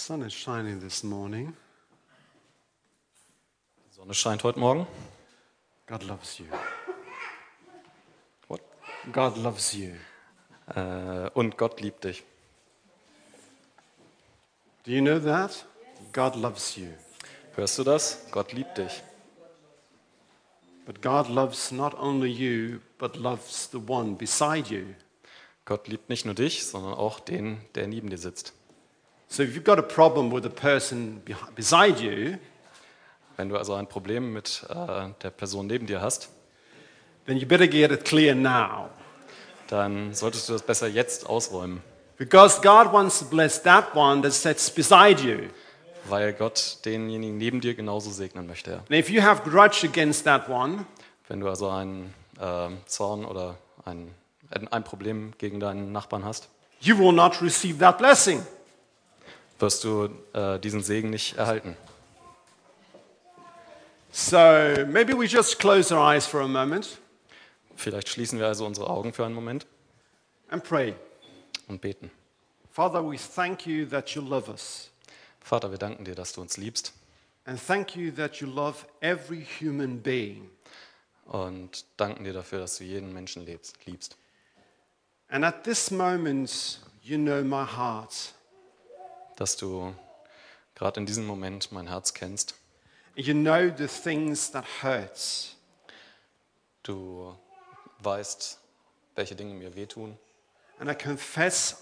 sun is shining this morning. Die Sonne scheint heute Morgen. God loves you. What? God loves you. Und Gott liebt dich. Do you know that? God loves you. Hörst du das? Gott liebt dich. But God loves not only you, but loves the one beside you. Gott liebt nicht nur dich, sondern auch den, der neben dir sitzt. So if you've got a problem with the person beside you, Wenn du also ein Problem mit der Person neben dir hast, then you better get it clear now. dann solltest du das besser jetzt ausräumen, Because God wants to bless that one that sits beside you. weil Gott denjenigen neben dir genauso segnen möchte. Ja. And if you have grudge against that one, Wenn du also einen Zorn oder ein Problem gegen deinen Nachbarn hast, you will not receive that blessing. wirst du diesen Segen nicht erhalten. So maybe we just close our eyes for a moment Vielleicht schließen wir also unsere Augen für einen Moment and pray. und beten. Father, we thank you that you love us. Vater, wir danken dir, dass du uns liebst And thank you that you love every human being. und danken dir dafür, dass du jeden Menschen liebst. And at this moment, you know my heart. Dass du gerade in diesem Moment mein Herz kennst. You know the things that hurts. Du weißt, welche Dinge mir wehtun. And I confess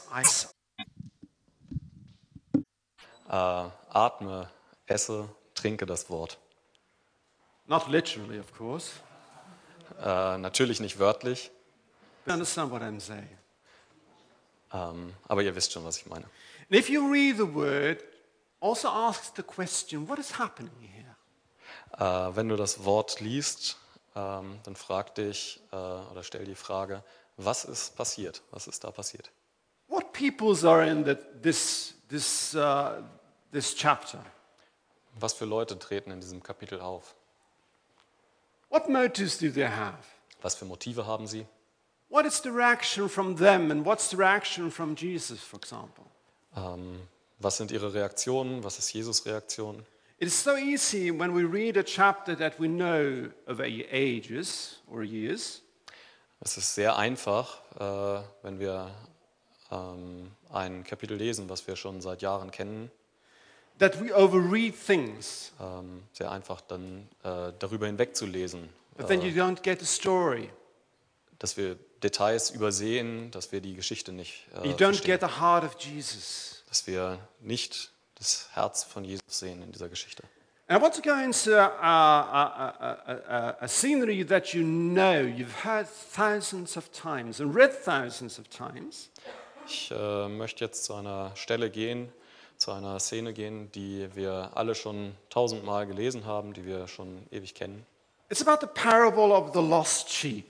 Atme, esse, trinke das Wort. not literally, of course. Natürlich nicht wörtlich, You understand what I'm saying? aber ihr wisst schon, was ich meine. And if you read the word, also ask the question, what is happening here? Wenn du das Wort liest, dann frag dich oder stell die Frage, was ist passiert? Was ist da passiert? What peoples are in this chapter? Was für Leute treten in diesem Kapitel auf? What motives do they have? Was für Motive haben sie? What is the reaction from them and what's the reaction from Jesus, for example? Was sind ihre Reaktionen? Was ist Jesus' Reaktion? It is so easy when we read a chapter that we know of ages or years, Es ist sehr einfach, wenn wir ein Kapitel lesen, was wir schon seit Jahren kennen, that we overread things, sehr einfach dann darüber hinwegzulesen, but then you don't get the story. dass wir Details übersehen, dass wir die Geschichte nicht You don't verstehen, get the heart of Jesus. dass wir nicht das Herz von Jesus sehen in dieser Geschichte. And I want to go into a scenery that you know, you've heard thousands of times and read thousands of times. Ich möchte jetzt zu einer Stelle gehen, zu einer Szene gehen, die wir alle schon 1000-mal gelesen haben, die wir schon ewig kennen. It's about the parable of the lost sheep.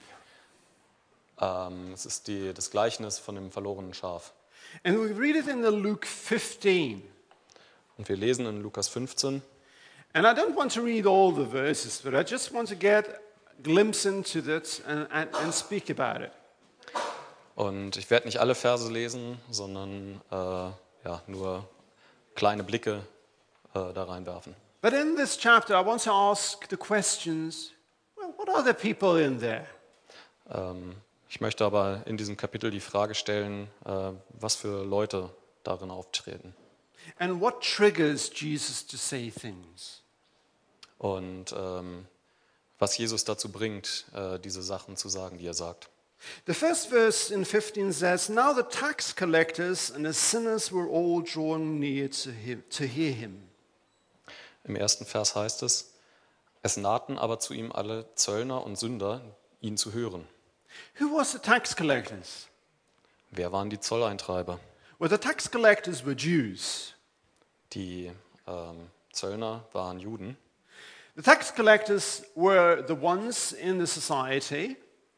Es ist das Gleichnis von dem verlorenen Schaf. And we read it in the Luke 15. Und wir lesen in Lukas 15. And I don't want to read all the verses, but I just want to get a glimpse into that and speak about it. Und ich werde nicht alle Verse lesen, sondern nur kleine Blicke da reinwerfen. But in this chapter, I want to ask the questions, well, what are the people in there? Ich möchte aber in diesem Kapitel die Frage stellen, was für Leute darin auftreten. And what triggers Jesus to say things? Und was Jesus dazu bringt, diese Sachen zu sagen, die er sagt. The first verse in 15 says, Now the tax collectors and the sinners were all drawn near to hear him. Im ersten Vers heißt es nahten aber zu ihm alle Zöllner und Sünder, ihn zu hören. Who was the tax collectors? Wer waren die Zolleintreiber? Well, the tax collectors were Jews. Die Zöllner waren Juden. The tax collectors were the ones in the society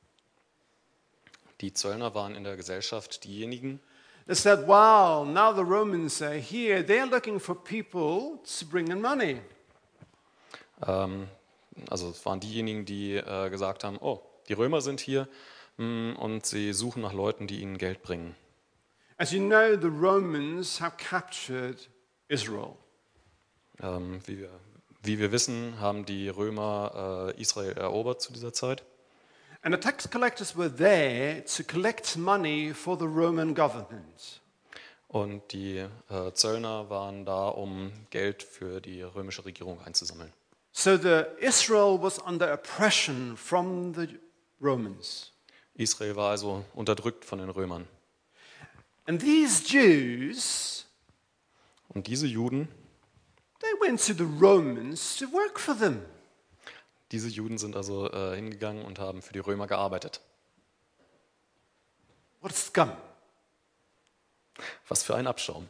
Die Zöllner waren in der Gesellschaft diejenigen, that said, wow, now the Romans are here. They're looking for people to bring in money. also es waren diejenigen, die gesagt haben, oh, die Römer sind hier und sie suchen nach Leuten, die ihnen Geld bringen. As you know, the Romans have captured Israel. Wie wir wissen, haben die Römer Israel erobert zu dieser Zeit. And the tax collectors were there to collect money for the Roman government. Und die Zöllner waren da, um Geld für die römische Regierung einzusammeln. So Israel was under oppression from the Romans. Israel war also unterdrückt von den Römern. And these Jews, Und diese Juden, they went to the Romans to work for them. diese Juden sind also hingegangen und haben für die Römer gearbeitet. What scum. Was für ein Abschaum.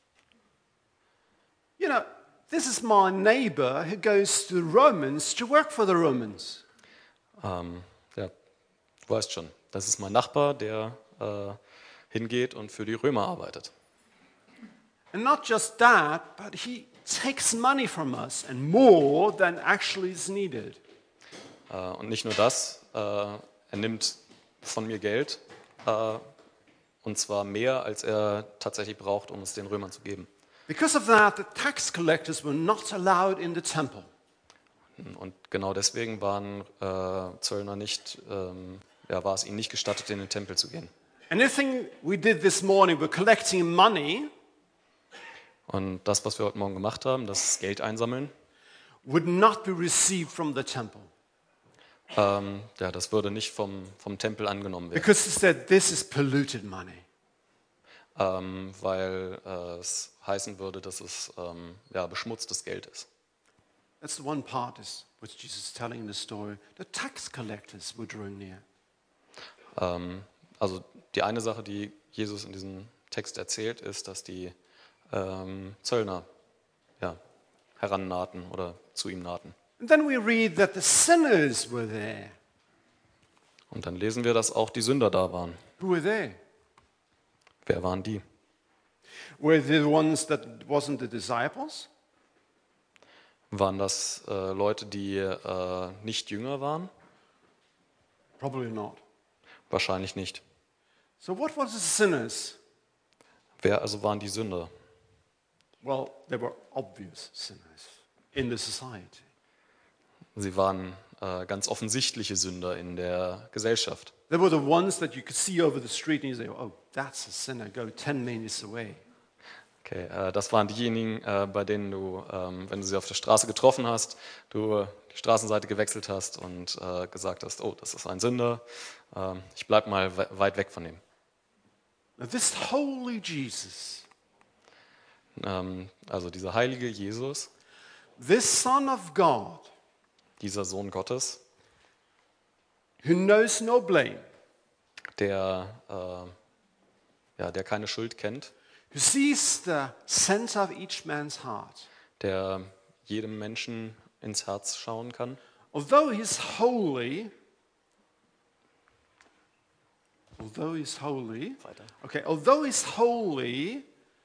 You know, this is my neighbor who goes to the Romans to work for the Romans. Ja, du weißt schon, das ist mein Nachbar, der hingeht und für die Römer arbeitet. And not just that, but he takes money from us and more than actually is needed. Und nicht nur das, er nimmt von mir Geld, und zwar mehr, als er tatsächlich braucht, um es den Römern zu geben. Because of that, the tax collectors were not allowed in the temple. Und genau deswegen waren Zöllner nicht, war es ihnen nicht gestattet, in den Tempel zu gehen. Anything we did this morning, we're collecting money, Und das, was wir heute Morgen gemacht haben, das Geld einsammeln, would not be received from the temple. das würde nicht vom Tempel angenommen werden, Because it said this is polluted money. weil es heißen würde, dass es beschmutztes Geld ist. That's the one part is which Jesus is telling in the story. The tax collectors were drawing near. Also die eine Sache, die Jesus in diesem Text erzählt, ist, dass die Zöllner herannahten oder zu ihm nahten. And then we read that the sinners were there. Und dann lesen wir, dass auch die Sünder da waren. Who were they? Wer waren die? Were they the ones that wasn't the disciples? Waren das Leute, die nicht Jünger waren? Probably not. Wahrscheinlich nicht. So what was the sinners? Wer also waren die Sünder? Well, they were obvious sinners in the society. Sie waren ganz offensichtliche Sünder in der Gesellschaft. They were the ones that you could see over the street and you say, oh, that's a sinner, go 10 minutes away. Okay, das waren diejenigen, bei denen du, wenn du sie auf der Straße getroffen hast, du die Straßenseite gewechselt hast und gesagt hast, oh, das ist ein Sünder, ich bleib mal weit weg von ihm. Now this holy Jesus, Also dieser heilige Jesus, this Son of God, dieser Sohn Gottes, who knows no blame, der keine Schuld kennt, who sees the center of each man's heart. der jedem Menschen ins Herz schauen kann. Although he's holy, Weiter. okay, although he's holy,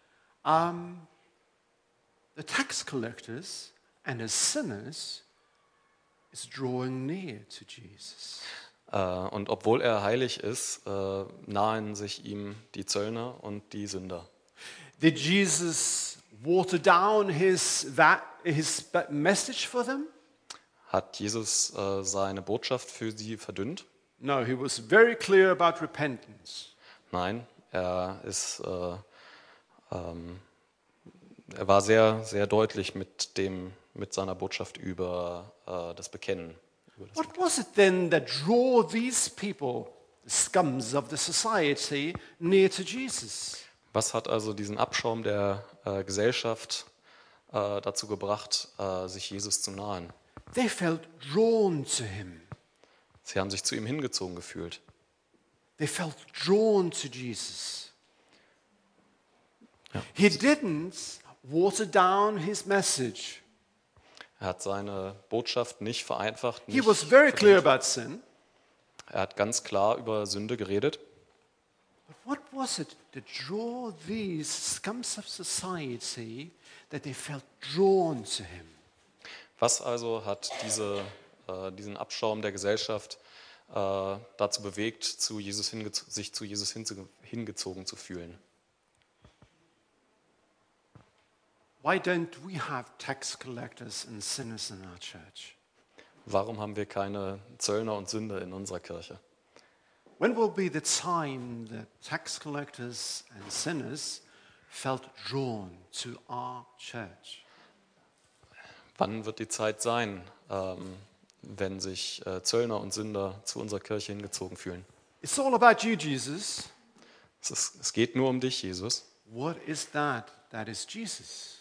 the tax collectors and the sinners is drawing near to Jesus. Und obwohl er heilig ist, nahen sich ihm die Zöllner und die Sünder. Did Jesus water down his message for them? Hat Jesus seine Botschaft für sie verdünnt? No, he was very clear about repentance. Nein, er war sehr, sehr deutlich mit seiner Botschaft über das Bekennen. What was it then that drew these people, the scums of the society, near to Jesus? Was hat also diesen Abschaum der Gesellschaft dazu gebracht, sich Jesus zu nahen? They felt drawn to him. Sie haben sich zu ihm hingezogen gefühlt. They felt drawn to Jesus. Ja. He didn't water down his message. Er hat seine Botschaft nicht vereinfacht. He was very clear about sin. Er hat ganz klar über Sünde geredet. But what was it that drew these scums of society that they felt drawn to him? Was also hat diesen Abschaum der Gesellschaft dazu bewegt, sich zu Jesus hingezogen zu fühlen? Why don't we have tax collectors and sinners in our church? Warum haben wir keine Zöllner und Sünder in unserer Kirche? When will be the time that tax collectors and sinners felt drawn to our church? Wann wird die Zeit sein, wenn sich Zöllner und Sünder zu unserer Kirche hingezogen fühlen? It's all about you, Jesus. Es geht nur um dich, Jesus. What is that? That is Jesus.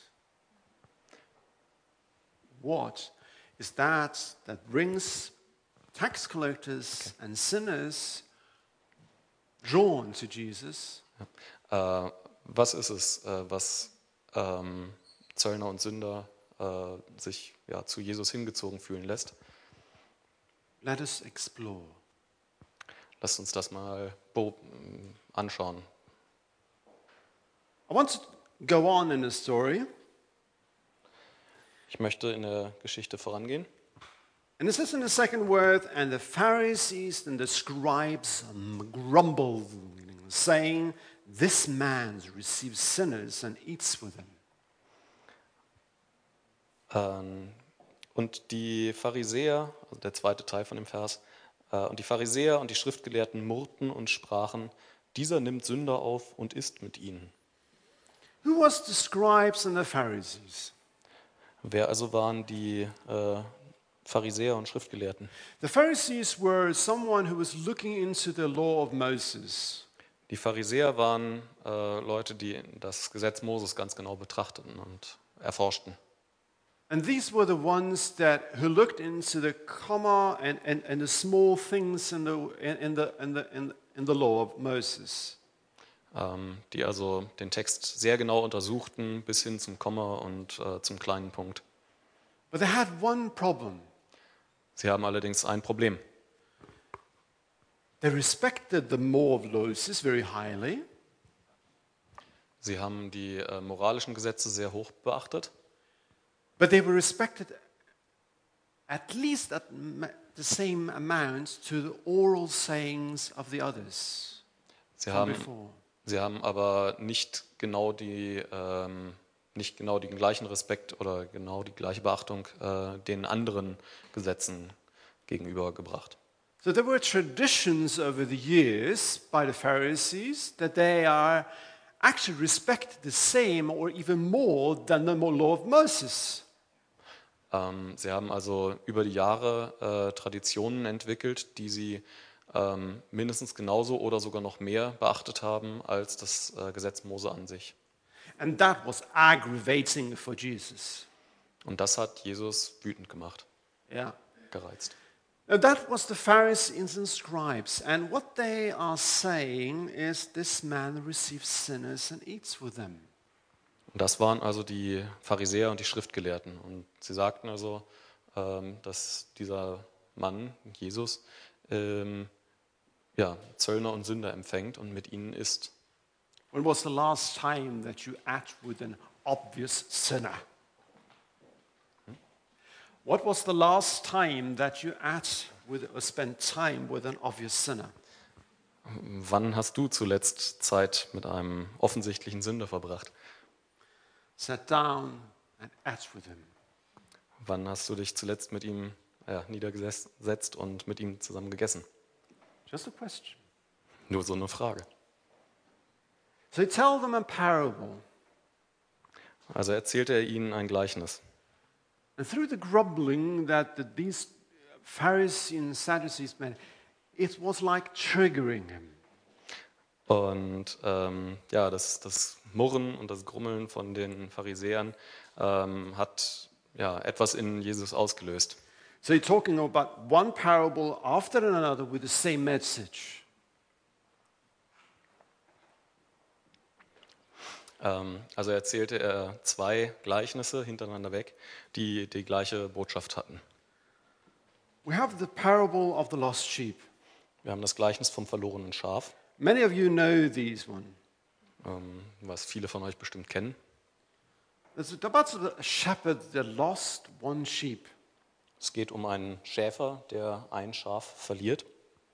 What is that brings tax collectors and sinners drawn to Jesus? Was ist es, was Zöllner und Sünder sich zu Jesus hingezogen fühlen lässt? Let us explore. Lasst uns das mal anschauen. I want to go on in the story. Ich möchte in der Geschichte vorangehen. And it says in the second word, and the Pharisees and the scribes grumbled, saying, this man receives sinners and eats with them. Und die Pharisäer, also der zweite Teil von dem Vers, und die Pharisäer und die Schriftgelehrten murrten und sprachen, dieser nimmt Sünder auf und isst mit ihnen. Who was the scribes and the Pharisees? Wer also waren die Pharisäer und Schriftgelehrten? The Pharisees were someone who was looking into the law of Moses. Die Pharisäer waren Leute, die das Gesetz Moses ganz genau betrachteten und erforschten. And these were the ones who looked into the comma and the small things in the law of Moses. Die also den Text sehr genau untersuchten, bis hin zum Komma und zum kleinen Punkt. But they had one problem. Sie haben allerdings ein Problem. They respected the law of Moses very highly. Sie haben die moralischen Gesetze sehr hoch beachtet. But they were respected at least at the same amount to the oral sayings of the others. Sie haben aber nicht genau den gleichen Respekt oder genau die gleiche Beachtung den anderen Gesetzen gegenübergebracht. So there were traditions over the years by the Pharisees that they are actually respected the same or even more than the law of Moses. Sie haben also über die Jahre Traditionen entwickelt, die sie mindestens genauso oder sogar noch mehr beachtet haben als das Gesetz Mose an sich. And that was aggravating for Jesus. Und das hat Jesus wütend gemacht, Yeah. gereizt. Now that was the Pharisees and scribes. And what they are saying is this man receives sinners and eats with them. Und das waren also die Pharisäer und die Schriftgelehrten. Und sie sagten also, dass dieser Mann, Jesus, Zöllner und Sünder empfängt und mit ihnen isst. When was the last time that you ate with an obvious sinner? What was the last time that you ate with or spent time with an obvious sinner? Wann hast du zuletzt Zeit mit einem offensichtlichen Sünder verbracht? Sat down and ate with him. Wann hast du dich zuletzt mit ihm niedergesetzt und mit ihm zusammen gegessen? Just a question. Nur so eine Frage. So tell them a parable. Also erzählte er ihnen ein Gleichnis. And through the grumbling that these Pharisees and Sadducees made, it was like triggering him. Und das Murren und das Grummeln von den Pharisäern hat etwas in Jesus ausgelöst. So you're talking about one parable after another with the same message. Also erzählte er zwei Gleichnisse hintereinander weg, die die gleiche Botschaft hatten. We have the parable of the lost sheep. Wir haben das Gleichnis vom verlorenen Schaf, Many of you know these one. was viele von euch bestimmt kennen. It's about a shepherd that lost one sheep. Es geht um einen Schäfer, der ein Schaf verliert.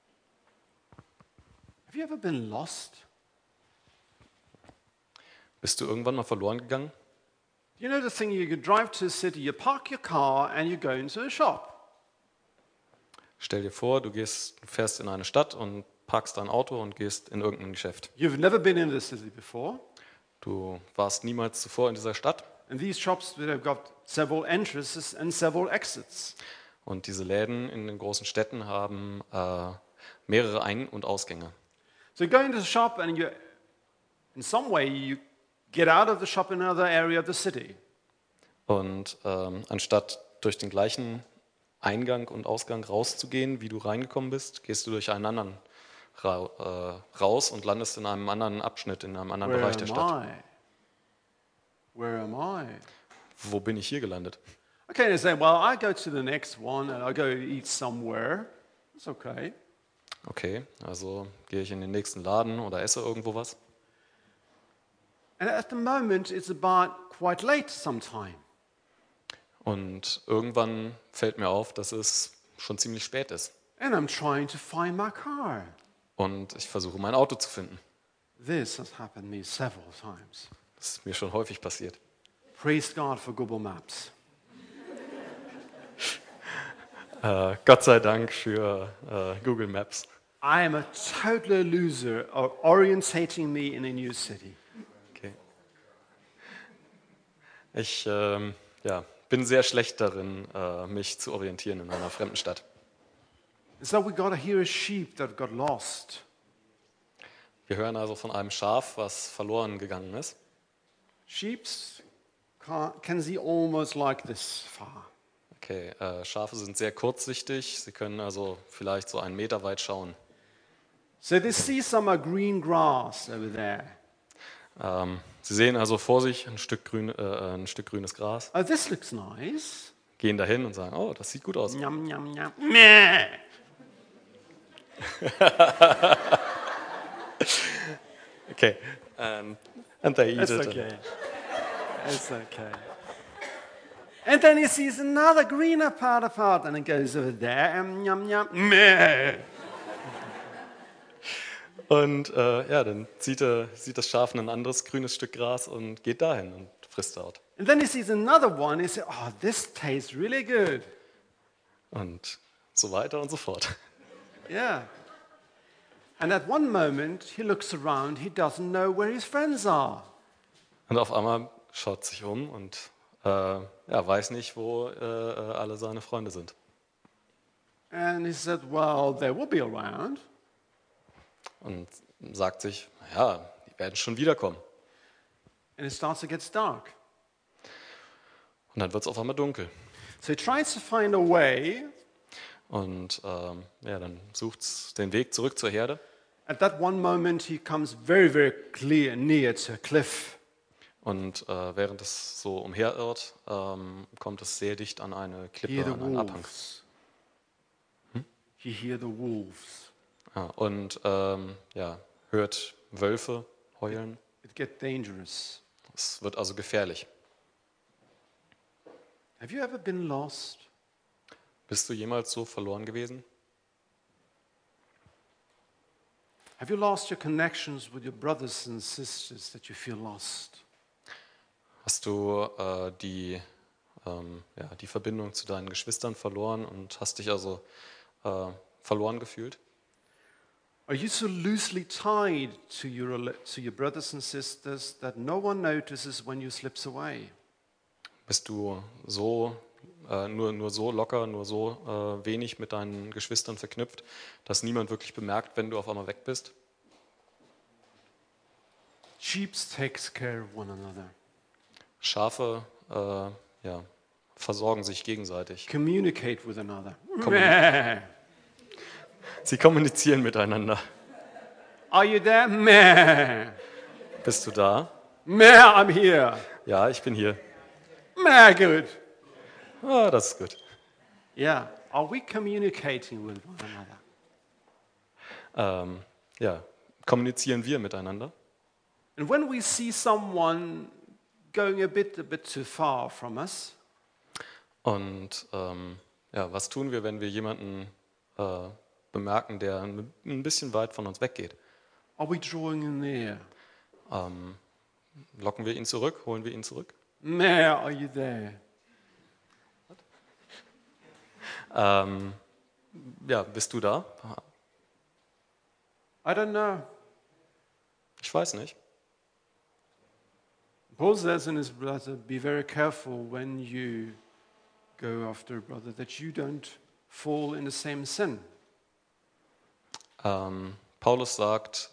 Have you ever been lost? Bist du irgendwann mal verloren gegangen? You know the thing, you drive to a city, you park your car and you go into a shop. Stell dir vor, du fährst in eine Stadt und parkst dein Auto und gehst in irgendein Geschäft. You've never been in the city before. Du warst niemals zuvor in dieser Stadt. And these shops, they've got several entrances and several exits. Und diese Läden in den großen Städten haben mehrere Ein- und Ausgänge. So you go into the shop and in some way you get out of the shop in another area of the city. Und anstatt durch den gleichen Eingang und Ausgang rauszugehen, wie du reingekommen bist, gehst du durch einen anderen raus und landest in einem anderen Abschnitt, in einem anderen Bereich der Stadt. Where am I? Wo bin ich hier gelandet? Okay, they say, well, I go to the next one and I go eat somewhere. It's okay. Okay, also gehe ich in den nächsten Laden oder esse irgendwo was. And at the moment, it's about quite late sometime. Und irgendwann fällt mir auf, dass es schon ziemlich spät ist. And I'm trying to find my car. Und ich versuche, mein Auto zu finden. This has happened me several times. Das ist mir schon häufig passiert. Praise God for Google Maps. Gott sei Dank für Google Maps. I am a total loser of orientating me in a new city. Okay. Ich bin sehr schlecht darin, mich zu orientieren in einer fremden Stadt. So we got to hear a sheep that got lost. Wir hören also von einem Schaf, was verloren gegangen ist. Sheep can see almost like this far. Okay, Schafe sind sehr kurzsichtig. Sie können also vielleicht so 1 Meter weit schauen. So they see some green grass over there. Sie sehen also vor sich ein Stück grünes Gras, Oh, this looks nice. gehen dahin und sagen, oh, das sieht gut aus. Yum, yum, yum. Meh. Okay, and they eat It's it. okay. It's okay. And then he sees another greener part, and it goes over there, and yum, yum, meh. Und dann sieht das Schaf ein anderes grünes Stück Gras und geht dahin und frisst dort. And then he sees another one, he says, oh, this tastes really good. Und so weiter und so fort. Yeah. And at one moment, he looks around, he doesn't know where his friends are. Und auf einmal schaut sich um und weiß nicht, wo alle seine Freunde sind. And he said, well, they will be around. Und sagt sich, ja, die werden schon wiederkommen. And it starts to get dark. Und dann wird es auf einmal dunkel. So he tries to find a way. Und dann sucht es den Weg zurück zur Herde. At that one moment, he comes very, very near to a cliff. Und während es so umherirrt, kommt es sehr dicht an eine Klippe, an einen Abhang. You hear the wolves. Und hört Wölfe heulen. It gets dangerous. Es wird also gefährlich. Have you ever been lost? Bist du jemals so verloren gewesen? Have you lost your connections with your brothers and sisters that you feel lost? Hast du die Verbindung zu deinen Geschwistern verloren und hast dich also verloren gefühlt? Are you so loosely tied to your brothers and sisters that no one notices when you slips away? Bist du so nur so locker, nur so wenig mit deinen Geschwistern verknüpft, dass niemand wirklich bemerkt, wenn du auf einmal weg bist? Sheep takes care of one another. Schafe versorgen sich gegenseitig. Communicate with another. Sie kommunizieren miteinander. Are you there? Meh. Bist du da? Meh, I'm here. Ja, ich bin hier. Meh, good. Ah, das ist gut. Yeah. Are we communicating with one another? Kommunizieren wir miteinander? And when we see someone going a bit too far from us, und was tun wir, wenn wir jemanden bemerken, der ein bisschen weit von uns weggeht? are we drawing in near? Locken wir ihn zurück? Holen wir ihn zurück? Mayor, are you there? Ja, bist du da? I don't know. Ich weiß nicht. Paul says in his letter, be very careful when you go after a brother that you don't fall in the same sin. Paulus sagt,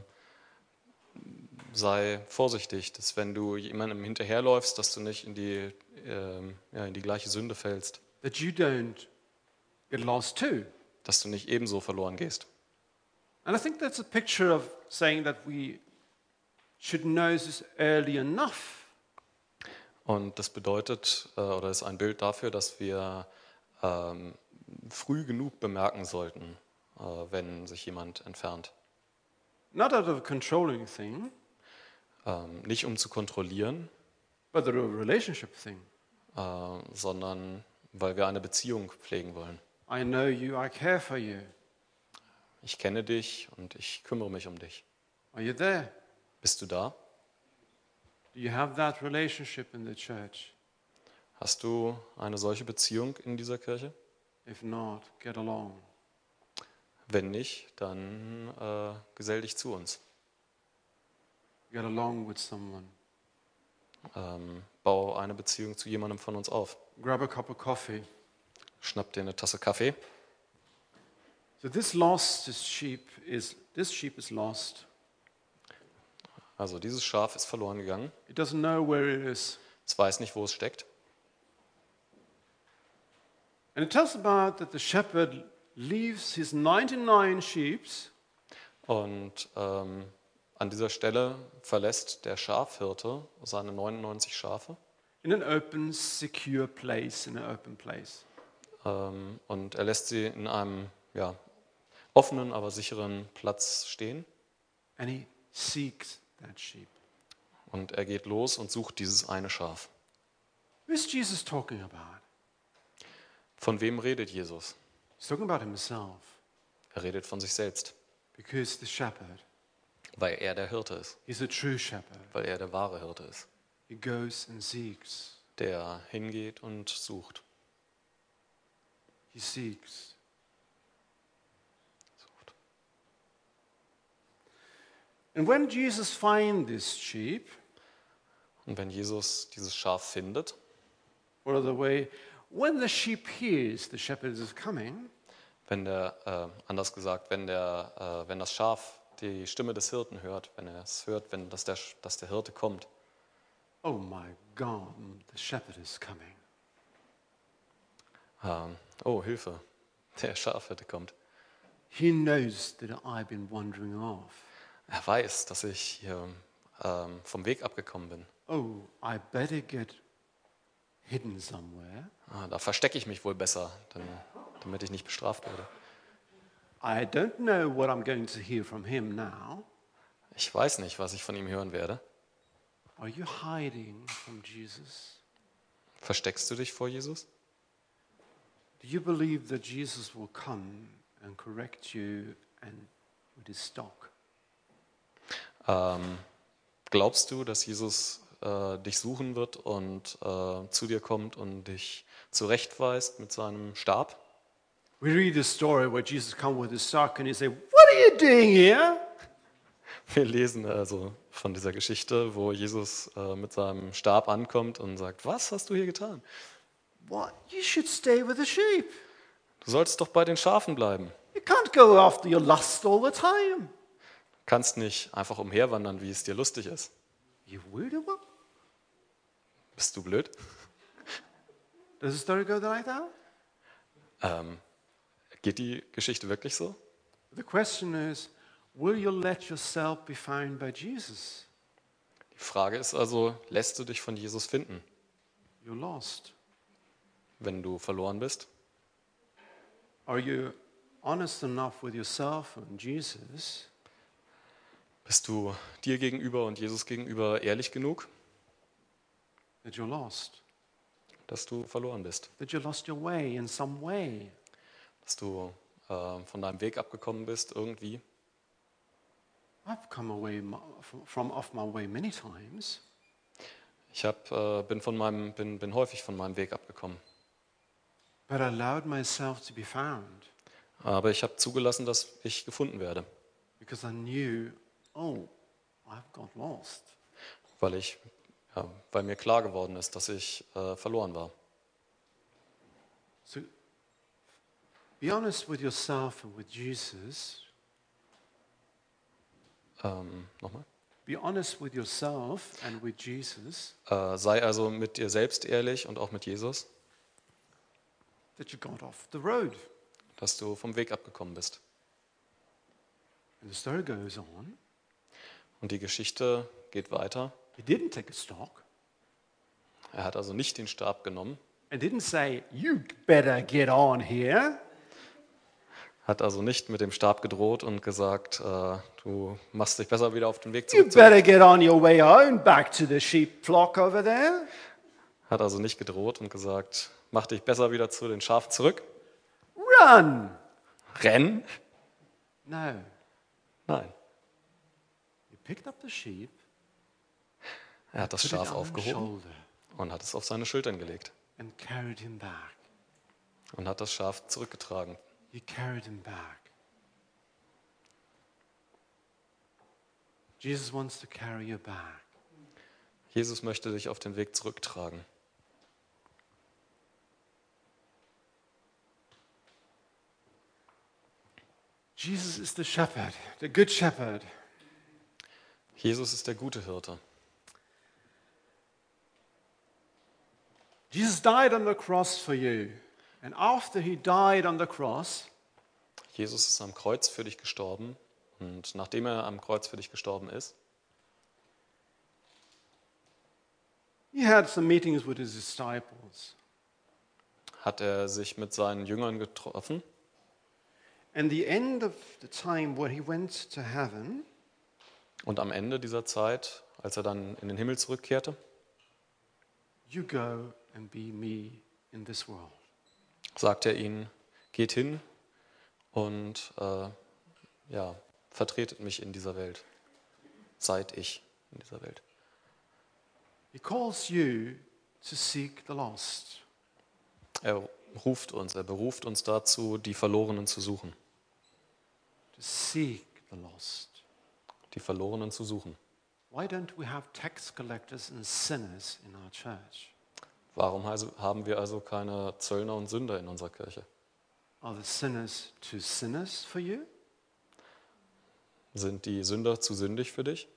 sei vorsichtig, dass wenn du jemandem hinterherläufst, dass du nicht in die gleiche Sünde fällst, That you don't get lost too. dass du nicht ebenso verloren gehst. And I think that's a picture of saying that we should know this early enough. Und das bedeutet, oder ist ein Bild dafür, dass wir früh genug bemerken sollten, wenn sich jemand entfernt. Not out of a controlling thing, Nicht um zu kontrollieren, but out of a relationship thing. sondern weil wir eine Beziehung pflegen wollen. I know you, I care for you. Ich kenne dich und ich kümmere mich um dich. Are you there? Bist du da? Do you have that relationship in the church? Hast du eine solche Beziehung in dieser Kirche? If not, get along. Wenn nicht, dann gesell dich zu uns. Get along with someone. Bau eine Beziehung zu jemandem von uns auf. Grab a cup of coffee. Schnapp dir eine Tasse Kaffee. So this sheep is lost. Also dieses Schaf ist verloren gegangen. It doesn't know where it is. Es weiß nicht, wo es steckt. And it tells about that the shepherd leaves his 99 sheep Und an dieser Stelle verlässt der Schafhirte seine 99 Schafe in an open, secure place, in an open place. und er lässt sie in einem offenen, aber sicheren Platz stehen. And he seeks that sheep. Und er geht los und sucht dieses eine Schaf. Who is Jesus talking about? Von wem redet Jesus? He's talking about himself, Er redet von sich selbst, because the shepherd, weil er der Hirte ist, he's a true shepherd. weil er der wahre Hirte ist, He goes and seeks. der hingeht und sucht. He seeks. And when Jesus finds this sheep, Und wenn Jesus dieses Schaf findet, or other way, when the sheep hears the shepherd is coming, anders gesagt, wenn das Schaf die Stimme des Hirten hört, wenn er es hört, dass der Hirte kommt, oh my God, the shepherd is coming. oh Hilfe, der Schafhirte kommt. He knows that I've been wandering off. Er weiß, dass ich hier vom Weg abgekommen bin. Oh, I better get hidden somewhere. Da verstecke ich mich wohl besser, damit ich nicht bestraft werde. I don't know what I'm going to hear from him now. Ich weiß nicht, was ich von ihm hören werde. Are you hiding from Jesus? Versteckst du dich vor Jesus? Do you believe that Jesus will come and correct you and with his stock? Glaubst du, dass Jesus dich suchen wird und zu dir kommt und dich zurechtweist mit seinem Stab? We read a story where Jesus comes with his stock and he say, "What are you doing here?" Wir lesen also von dieser Geschichte, wo Jesus mit seinem Stab ankommt und sagt, was hast du hier getan? What? You should stay with the sheep. Du sollst doch bei den Schafen bleiben. You can't go after your lust all the time. Du kannst nicht einfach umherwandern, wie es dir lustig ist. You weirdo. Bist du blöd? Does the story go like that? Geht die Geschichte wirklich so? The question is, will you let yourself be found by Jesus? Die Frage ist also, lässt du dich von Jesus finden, You're lost. wenn du verloren bist? Are you honest enough with yourself and Jesus Bist du dir gegenüber und Jesus gegenüber ehrlich genug, that you're lost? dass du verloren bist? That you lost your way in some way? Dass du von deinem Weg abgekommen bist irgendwie? I've come away off my way many times. Ich bin häufig von meinem Weg abgekommen. But I allowed myself to be found Aber ich habe zugelassen, dass ich gefunden werde, because I knew, oh, I've got lost. weil mir klar geworden ist, dass ich verloren war. So be honest with yourself and with Jesus. Nochmal. Be honest with yourself and with Jesus Sei also mit dir selbst ehrlich und auch mit Jesus, that you got off the road. dass du vom Weg abgekommen bist. And the story goes on. Und die Geschichte geht weiter. He didn't take a stock Er hat also nicht den Stab genommen, and didn't say, you better get on here. hat also nicht mit dem Stab gedroht und gesagt, du machst dich besser wieder auf den Weg You zurück. better get on your way home back to the sheep flock over there. Hat also nicht gedroht und gesagt, mach dich besser wieder zu den Schafen zurück. Run. Renn? No. Nein. He picked up the sheep, Er hat das put it Schaf on his aufgehoben shoulder und hat es auf seine Schultern gelegt and carried him back. und hat das Schaf zurückgetragen. He carried him back. Jesus wants to carry you back. Jesus möchte dich auf den Weg zurücktragen. Jesus is the shepherd, the good shepherd. Jesus ist der gute Hirte. Jesus died on the cross for you. And after he died on the cross, Jesus ist am Kreuz für dich gestorben und nachdem er am Kreuz für dich gestorben ist, he had some meetings with his disciples. hat er sich mit seinen Jüngern getroffen. And the end of the time when he went to heaven, Und am Ende dieser Zeit, als er dann in den Himmel zurückkehrte, you go and be me in this world. sagte er ihnen, geht hin und vertretet mich in dieser Welt. Seid ich in dieser Welt. He calls you to seek the lost. Er beruft uns dazu, die Verlorenen zu suchen. To seek the lost. Die Verlorenen zu suchen. Why don't we have tax collectors and sinners in our church? Warum haben wir also keine Zöllner und Sünder in unserer Kirche? Are the sinners too sinners for you? Sind die Sünder zu sündig für dich?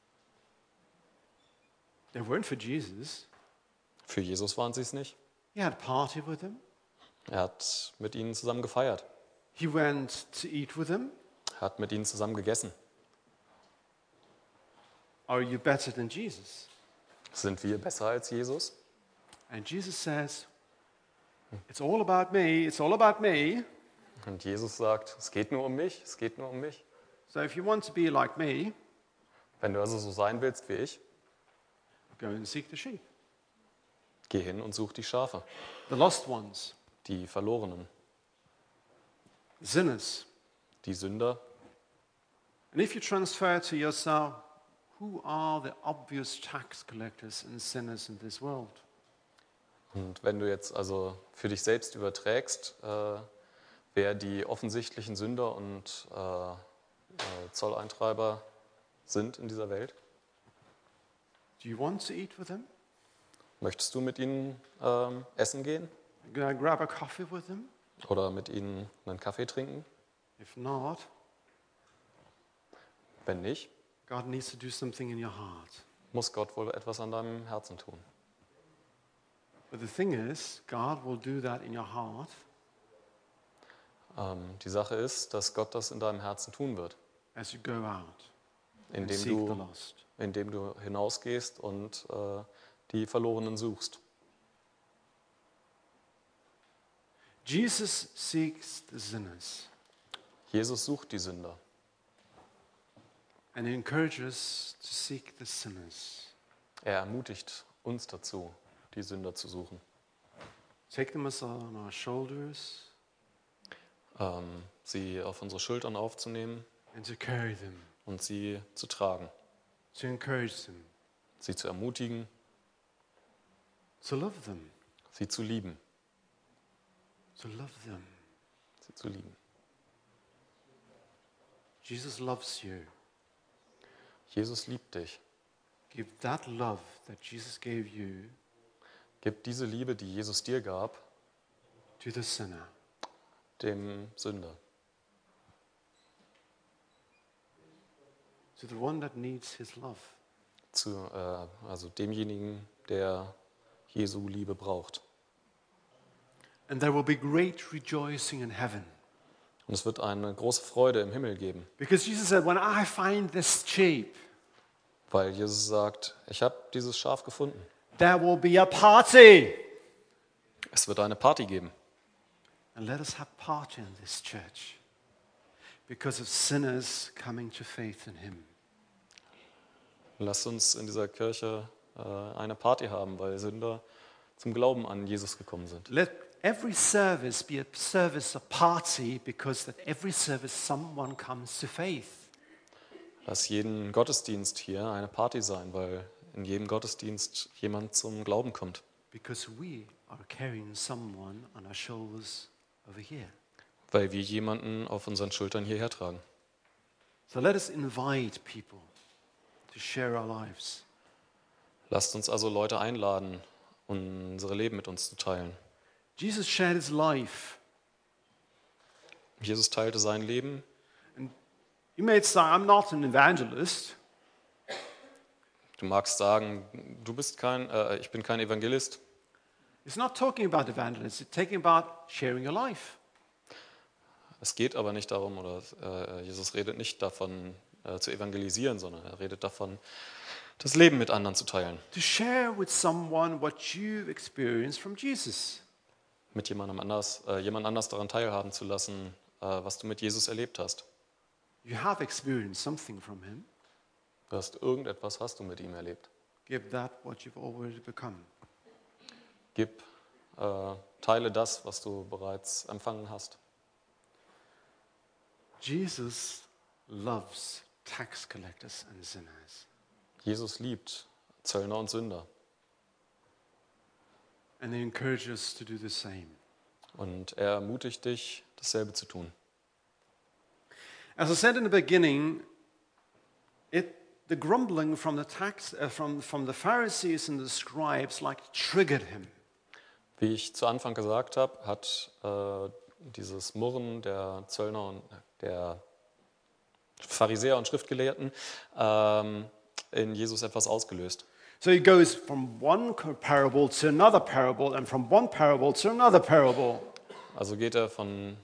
They weren't for Jesus. Für Jesus waren sie es nicht. He had a party with them. Er hat mit ihnen zusammen gefeiert. He went to eat with them. Er hat mit ihnen zusammen gegessen. Are you better than Jesus? Sind wir besser als Jesus? And Jesus says, it's all about me, it's all about me. Und Jesus sagt, es geht nur um mich, es geht nur um mich. So if you want to be like me, Wenn du also so sein willst wie ich, go and seek the sheep, geh hin und such die Schafe, the lost ones, die Verlorenen, the sinners. die Sünder. And if you transfer to yourself, who are the obvious tax collectors and sinners in this world? Und wenn du jetzt also für dich selbst überträgst, wer die offensichtlichen Sünder und Zolleintreiber sind in dieser Welt, Do you want to eat with them? möchtest du mit ihnen essen gehen Go and grab a coffee with them? oder mit ihnen einen Kaffee trinken? If not, Wenn nicht, God needs to do something in your heart. muss Gott wohl etwas an deinem Herzen tun. But the thing is, God will do that in your heart Die Sache ist, dass Gott das in deinem Herzen tun wird, as you go out and indem seek the du, lost. indem du hinausgehst und die Verlorenen suchst. Jesus seeks the sinners Jesus sucht die Sünder and he encourages us to seek the sinners. Er ermutigt uns dazu, die Sünder zu suchen. Take them as on our shoulders Sie auf unsere Schultern aufzunehmen and to carry them, und sie zu tragen, to encourage them, sie zu ermutigen, So love them. sie zu lieben. So love them. Sie zu lieben. Jesus loves you. Jesus liebt dich. Give that love that Jesus gave you Gib diese Liebe, die Jesus dir gab, to the sinner. dem Sünder. To the one that needs his love. Also demjenigen, der Jesu Liebe braucht. And there will be great rejoicing in heaven. Und es wird eine große Freude im Himmel geben, Because Jesus said, when I find this sheep, weil Jesus sagt, ich habe dieses Schaf gefunden. there will be a party. Es wird eine Party geben. And let us have part in this church because of sinners coming to faith in him. Lasst uns in dieser Kirche eine Party haben, weil Sünder zum Glauben an Jesus gekommen sind. Let every service be a service, a party, because at every service someone comes to faith. Lass jeden Gottesdienst hier eine Party sein, weil in jedem Gottesdienst jemand zum Glauben kommt. Because we are carrying someone on our shoulders over here. Weil wir jemanden auf unseren Schultern hierher tragen. So let us invite people to share our lives. Lasst uns also Leute einladen, unsere Leben mit uns zu teilen. Jesus shared his life. Jesus teilte sein Leben. You may say, I'm not an evangelist. Du magst sagen, ich bin kein Evangelist. It's not talking about evangelism. It's talking about sharing your life. Es geht aber nicht darum, Jesus redet nicht davon, zu evangelisieren, sondern er redet davon, das Leben mit anderen zu teilen. To share with someone what you've experienced from Jesus. Mit jemand anders daran teilhaben zu lassen, was du mit Jesus erlebt hast. You have experienced something from him. Irgendetwas hast du mit ihm erlebt. Give that what you've already become. Teile das, was du bereits empfangen hast. Jesus loves tax collectors and sinners. Jesus liebt Zöllner und Sünder. And he encourages us to do the same. Und er ermutigt dich, dasselbe zu tun. As I said in the beginning, the grumbling from the Pharisees and the scribes triggered him. Wie ich zu Anfang gesagt habe, hat dieses Murren der Zöllner und der Pharisäer und Schriftgelehrten in Jesus etwas ausgelöst. So he goes from one parable to another parable and from one parable to another parable. Also geht er von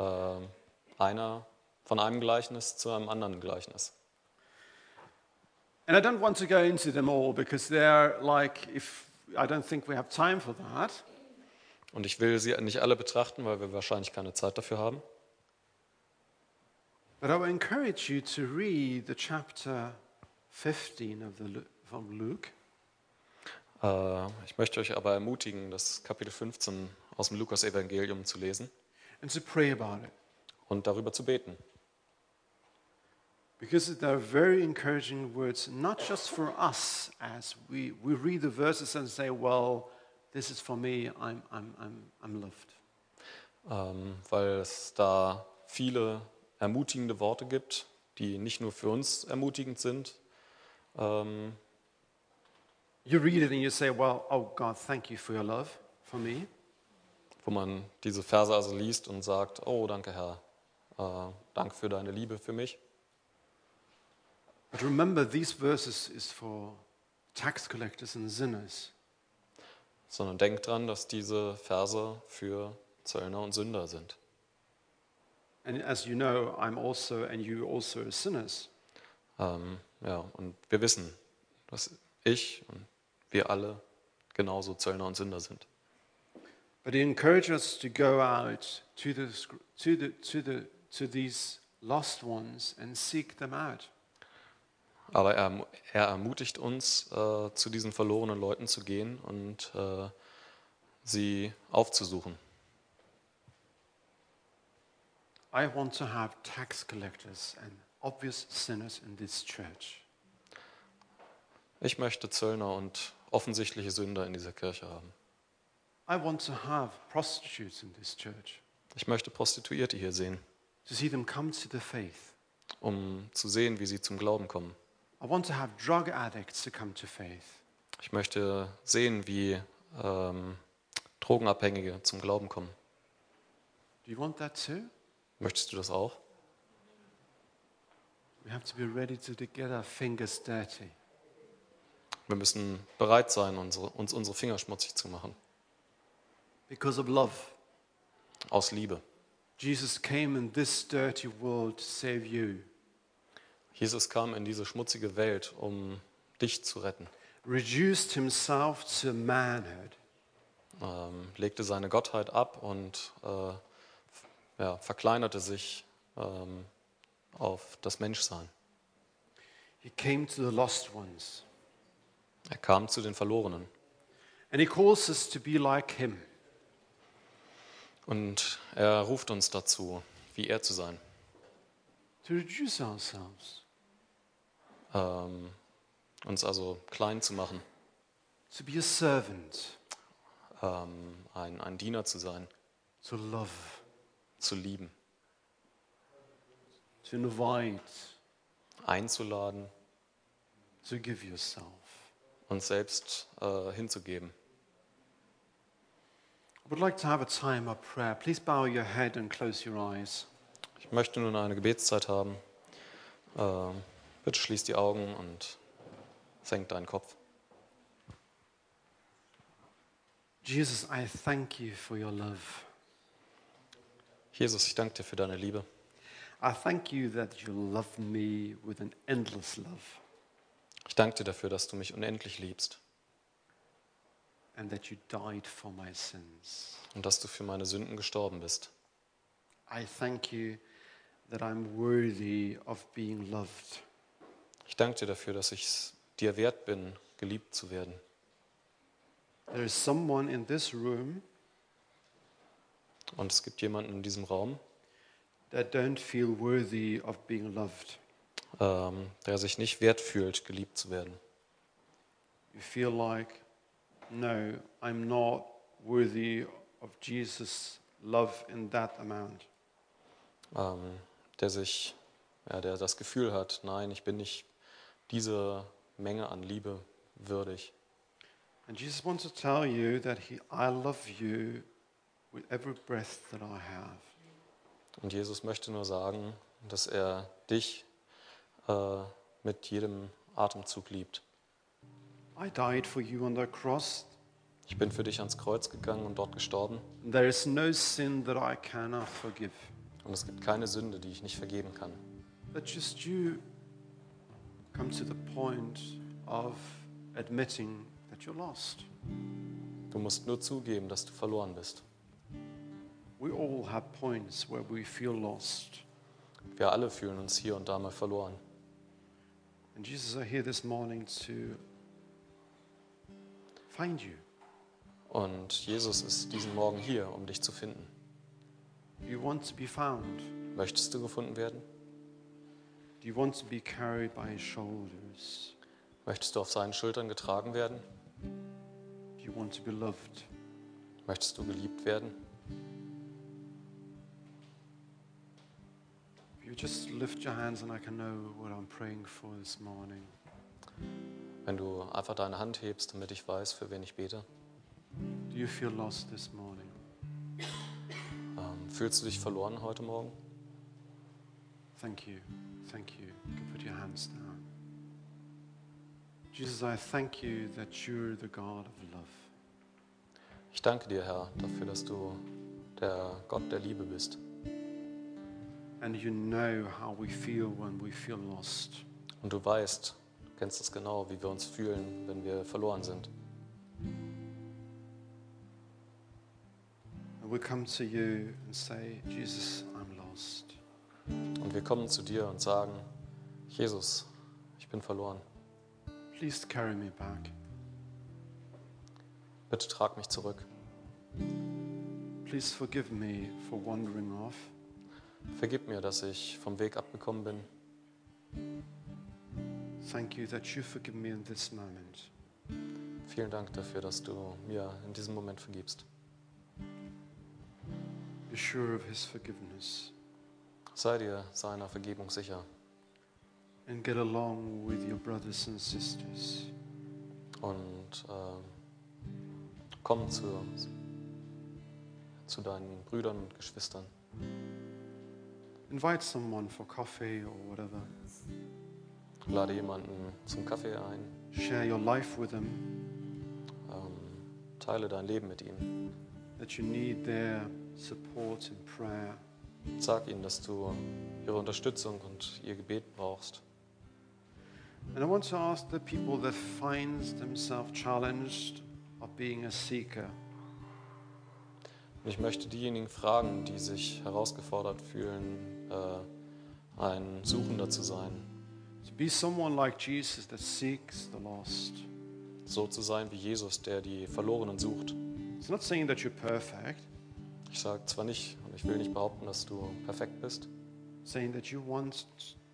einem Gleichnis zu einem anderen Gleichnis. And I don't want to go into them all because they're I don't think we have time for that. Und ich will sie nicht alle betrachten, weil wir wahrscheinlich keine Zeit dafür haben. But I will encourage you to read the chapter 15 from Luke. Ich möchte euch aber ermutigen, das Kapitel 15 aus dem Lukas-Evangelium zu lesen and to pray about it. Und darüber zu beten. Because there are very encouraging words, not just for us as we read the verses and say, well, this is for me, I'm loved. Weil es da viele ermutigende Worte gibt, die nicht nur für uns ermutigend sind. You read it and you say, well, oh God, thank you for your love for me. Wo man diese Verse also liest und sagt, oh, danke Herr, danke für deine Liebe für mich. But remember, these verses is for tax collectors and sinners. Sondern denkt dran, dass diese Verse für Zöllner und Sünder sind. And as you know, I'm also and you also are sinners. Und wir wissen, dass ich und wir alle genauso Zöllner und Sünder sind. But he encourages us to go out to these lost ones and seek them out. Aber er ermutigt uns, zu diesen verlorenen Leuten zu gehen und sie aufzusuchen. I want to have tax collectors and obvious sinners in this church. Ich möchte Zöllner und offensichtliche Sünder in dieser Kirche haben. I want to have prostitutes in this church, Ich möchte Prostituierte hier sehen, to see them come to the faith. um zu sehen, wie sie zum Glauben kommen. I want to have drug addicts to come to faith. Ich möchte sehen, wie Drogenabhängige zum Glauben kommen. Do you want that too? Möchtest du das auch? We have to be ready to get our fingers dirty. Wir müssen bereit sein, uns unsere Finger schmutzig zu machen. Because of love. Aus Liebe. Jesus came in this dirty world to save you. Jesus kam in diese schmutzige Welt, um dich zu retten. Reduced himself to manhood. Legte seine Gottheit ab und verkleinerte sich auf das Menschsein. He came to the lost ones. Er kam zu den Verlorenen. And he calls us to be like him. Und er ruft uns dazu, wie er zu sein. To reduce ourselves. Uns also klein zu machen, To be a servant. ein Diener zu sein, To love. zu lieben, To invite. einzuladen, To give yourself. uns selbst hinzugeben. I would like to have a time of prayer. Please bow your head and close your eyes. Ich möchte nun eine Gebetszeit haben. Bitte schließ die Augen und senk deinen Kopf. Jesus, I thank you for your love. Jesus, ich danke dir für deine Liebe. I thank you that you love me with an endless love Ich danke dir dafür, dass du mich unendlich liebst and that you died for my sins. und dass du für meine Sünden gestorben bist. I thank you that I'm worthy of being loved. Ich danke dir dafür, dass ich es dir wert bin, geliebt zu werden. There is someone in this room Und es gibt jemanden in diesem Raum, that don't feel worthy of being loved. der sich nicht wert fühlt, geliebt zu werden. You feel like, no, I'm not worthy of Jesus' love in that amount. Der das Gefühl hat, nein, ich bin nicht diese Menge an Liebe würdig. And Jesus wants to tell you that I love you with every breath that I have. Und Jesus möchte nur sagen, dass er dich mit jedem Atemzug liebt. I died for you on the cross. Ich bin für dich ans Kreuz gegangen und dort gestorben. There is no sin that I cannot forgive. Und es gibt keine Sünde, die ich nicht vergeben kann. But just you come to the point of admitting that you're lost. Du musst nur zugeben, dass du verloren bist. We all have points where we feel lost. Wir alle fühlen uns hier und da mal verloren. And Jesus are here this morning to find you. Und Jesus ist diesen Morgen hier, um dich zu finden. You want to be found. Möchtest du gefunden werden? Do you want to be carried by his shoulders? Möchtest du auf seinen Schultern getragen werden? Do you want to be loved? Möchtest du geliebt werden? If you just lift your hands and I can know what I'm praying for this morning. Wenn du einfach deine Hand hebst, damit ich weiß, für wen ich bete. Do you feel lost this morning? Fühlst du dich verloren heute Morgen? Thank you. Thank you. You can put your hands down. Jesus, I thank you that you're the God of love. Ich danke dir, Herr, dafür, dass du der Gott der Liebe bist. And you know how we feel when we feel lost. Und du weißt, du kennst es genau, wie wir uns fühlen, wenn wir verloren sind. And we come to you and say, Jesus, I'm lost. Und wir kommen zu dir und sagen, Jesus, ich bin verloren. Please carry me back. Bitte trag mich zurück. Please forgive me for wandering off. Vergib mir, dass ich vom Weg abgekommen bin. Thank you that you forgive me in this moment. Vielen Dank dafür, dass du mir in diesem Moment vergibst. Be sure of his forgiveness. Sei dir seiner Vergebung sicher And get along with your brothers and sisters. und komm zu deinen Brüdern und Geschwistern. Invite someone for coffee or whatever. Lade jemanden zum Kaffee ein. Share your life with them. Teile dein Leben mit ihm. That you need their support in prayer. Sag ihnen, dass du ihre Unterstützung und ihr Gebet brauchst. And I want to ask the people that find themselves challenged of being a seeker. Und ich möchte diejenigen fragen, die sich herausgefordert fühlen, ein Suchender zu sein. To be someone like Jesus that seeks the lost. So zu sein wie Jesus, der die Verlorenen sucht. It's not saying that you're perfect. Ich sage zwar nicht, und ich will nicht behaupten, dass du perfekt bist. Saying that you want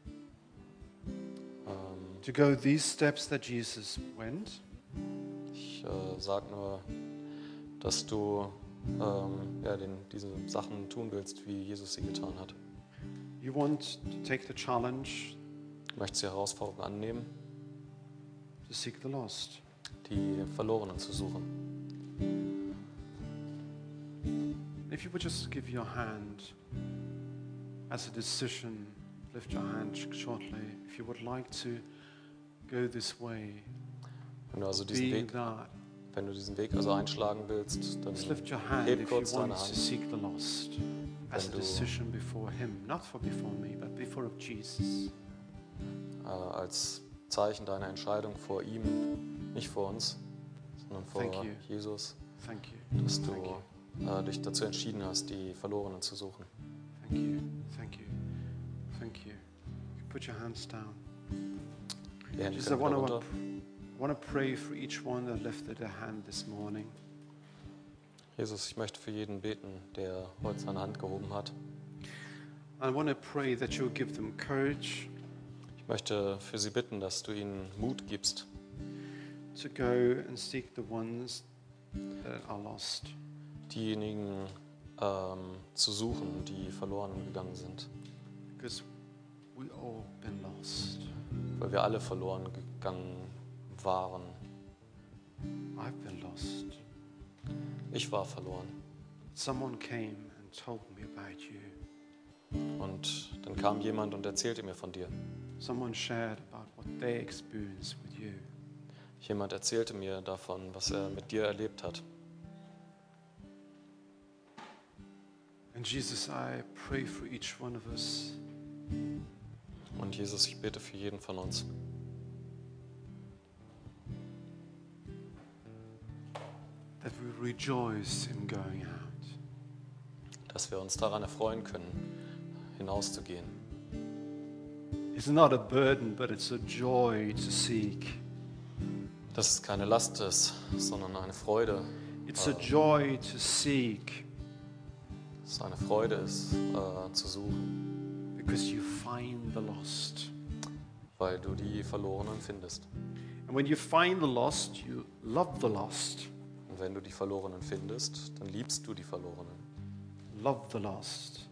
to go these steps that Jesus went. Ich sage nur, dass du diese Sachen tun willst, wie Jesus sie getan hat. You want to take the challenge Du möchtest die Herausforderung annehmen, to seek the lost. die Verlorenen zu suchen. If you would just give your hand as a decision, lift your hand shortly. If you would like to go this way, Wenn du also diesen being Weg, that, wenn du diesen Weg also einschlagen willst, dann just lift your hand heb if you kurz deine want to Hand. seek the lost as a Wenn du- decision before Him, not for before me, but before of Jesus. Als Zeichen deiner Entscheidung vor ihm, nicht vor uns, sondern vor Thank you. Jesus, Thank you. dass Thank you. du dich dazu entschieden hast, die Verlorenen zu suchen. Thank you. Thank you. Thank you. You put your hands down. Die Hände Jesus, I können wieder want runter. to pray for each one that lifted their hand this morning. Jesus, ich möchte für jeden beten, der heute seine Hand gehoben hat. I want to pray that you'll give them courage Ich möchte für sie bitten, dass du ihnen Mut gibst, to go and seek the ones that are lost. diejenigen zu suchen, die verloren gegangen sind. Because we all been lost. Weil wir alle verloren gegangen waren. I've been lost. Ich war verloren. Someone came and told me about you. Und dann kam jemand und erzählte mir von dir. Someone shared about what they experienced with you. Jemand erzählte mir davon, was er mit dir erlebt hat. And Jesus, I pray for each one of us Und Jesus, ich bete für jeden von uns, that we rejoice in going out. dass wir uns daran erfreuen können, hinauszugehen. It's not a burden, but it's a joy to seek. Dass es keine Last ist, sondern eine Freude. It's a joy to seek Dass es eine Freude ist, zu suchen, because you find the lost. weil du die Verlorenen findest. And when you find the lost, you love the lost. Und wenn du die Verlorenen findest, dann liebst du die Verlorenen. Love the lost.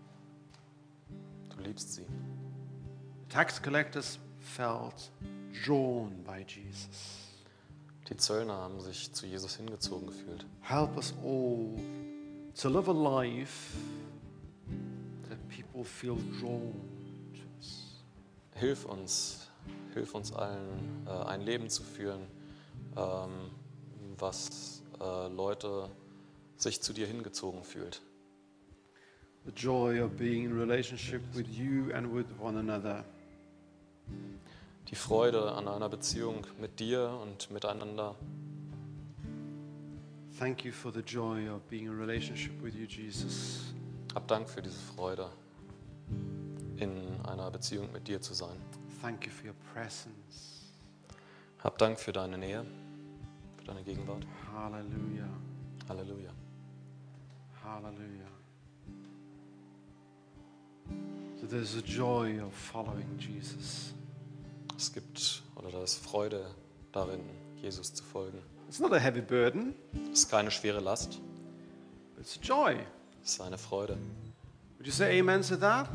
Du liebst sie. Tax collectors felt drawn by Jesus. Die Zöllner haben sich zu Jesus hingezogen gefühlt. Help us all to live a life that people feel drawn to us. Hilf uns allen, ein Leben zu führen, was Leute sich zu dir hingezogen fühlt. The joy of being in relationship with you and with one another. Die Freude an einer Beziehung mit dir und miteinander. Thank you for the joy of being in relationship with you, Jesus. Hab Dank für diese Freude, in einer Beziehung mit dir zu sein. Thank you for your presence. Hab Dank für deine Nähe, für deine Gegenwart. Hallelujah. Halleluja. Hallelujah. So there's a joy of following Jesus. Es gibt, oder da ist Freude darin, Jesus zu folgen. It's not a heavy burden, Es ist keine schwere Last, but it's a joy. ist seine Freude. Would you say amen to that?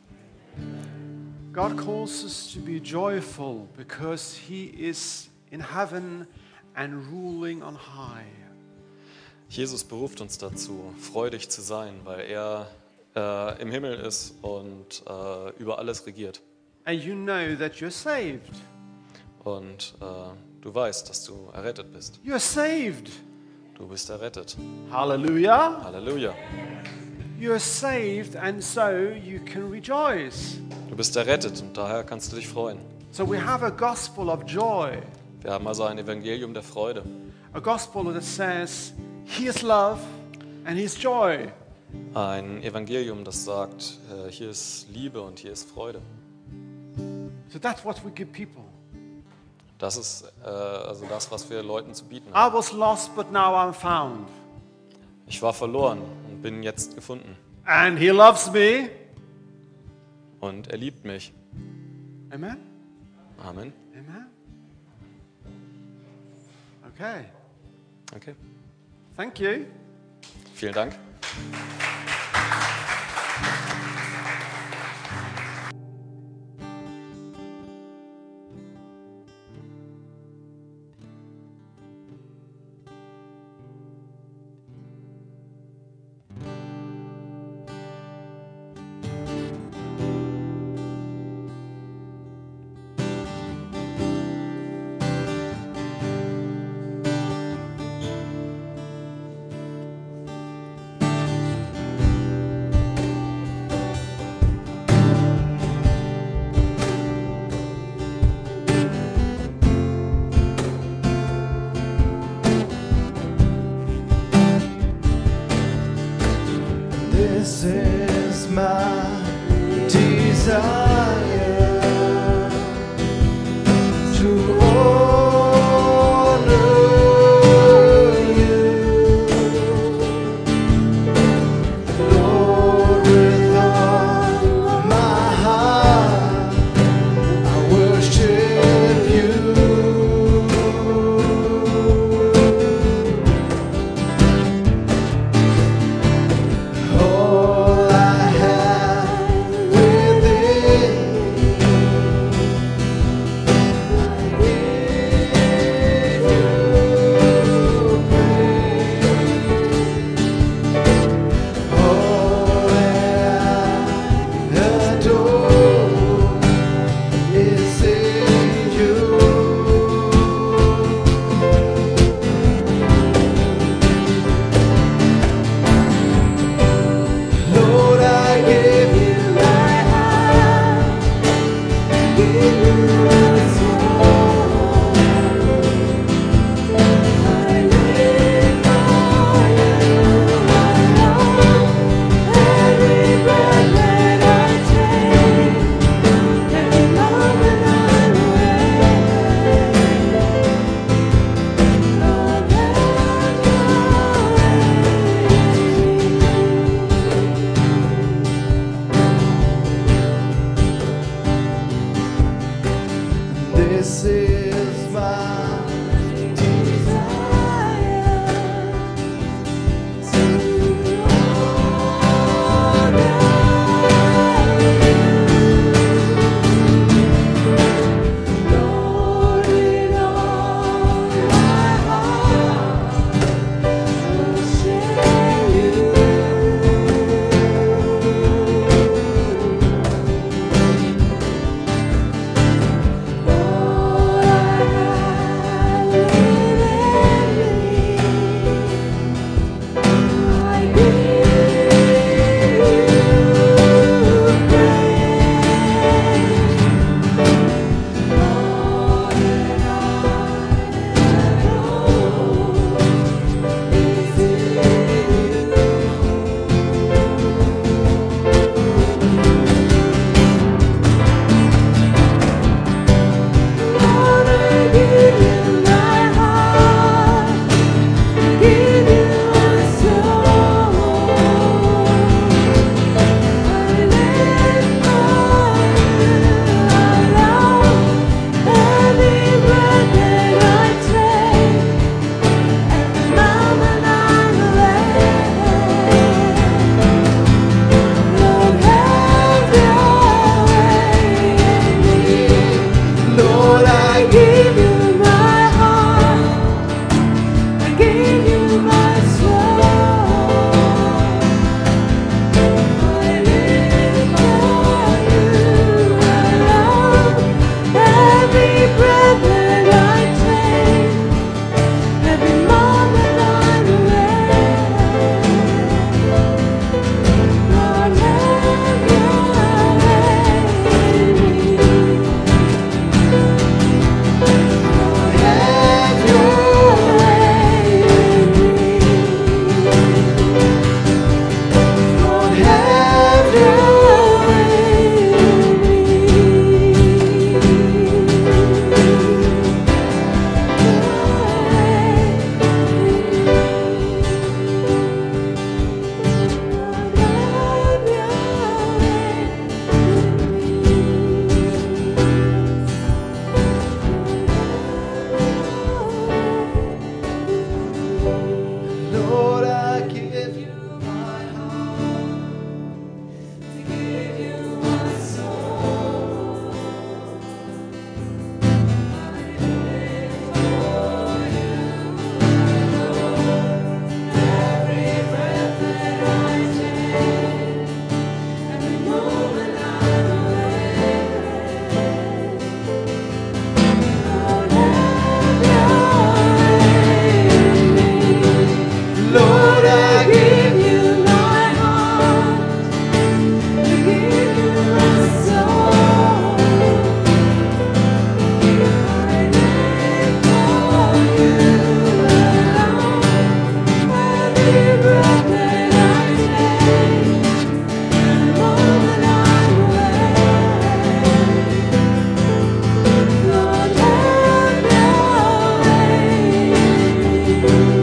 God calls us to be joyful because he is in heaven and ruling on high. Jesus beruft uns dazu, freudig zu sein, weil er im Himmel ist und über alles regiert. And you know that you're saved. Und du weißt, dass du errettet bist. You're saved. Du bist errettet. Hallelujah. Halleluja. You're saved and so you can rejoice. Du bist errettet und daher kannst du dich freuen. So we have a gospel of joy. Wir haben also ein Evangelium der Freude. A gospel that says, here's love and here's joy. Ein Evangelium, das sagt, hier ist Liebe und hier ist Freude. So that's what we give people. Das ist also das, was wir Leuten zu bieten I haben. was lost, but now I'm found. Ich war verloren und bin jetzt gefunden. And he loves me. Und er liebt mich. Amen? Amen. Amen? Okay. Okay. Thank you. Vielen Dank. This is my desire to honor you, Lord, with all my heart I worship you. All I have Lord, I give you my heart. I give you my soul. I live for you alone. Every breath that I take, the moment I'm away. Lord, have your way.